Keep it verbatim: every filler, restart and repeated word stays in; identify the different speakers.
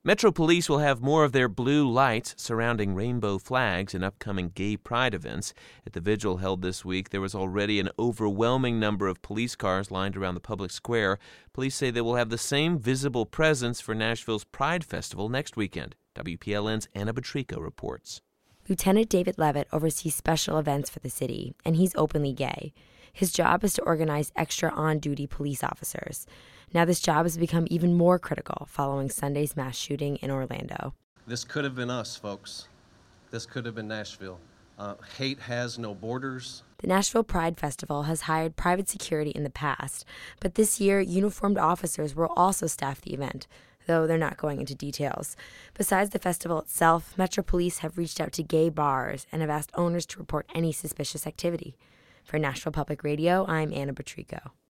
Speaker 1: Metro Police will have more of their blue lights surrounding rainbow flags in upcoming gay pride events. At the vigil held this week, there was already an overwhelming number of police cars lined around the public square. Police say they will have the same visible presence for Nashville's Pride Festival next weekend. W P L N's Anna Batrico reports.
Speaker 2: Lieutenant David Levitt oversees special events for the city, and he's openly gay. His job is to organize extra on-duty police officers. Now this job has become even more critical following Sunday's mass shooting in Orlando.
Speaker 3: This could have been us, folks. This could have been Nashville. Uh, hate has no borders.
Speaker 2: The Nashville Pride Festival has hired private security in the past, but this year uniformed officers will also staff the event, though they're not going into details. Besides the festival itself, Metro Police have reached out to gay bars and have asked owners to report any suspicious activity. For Nashville Public Radio, I'm Anna Batrico.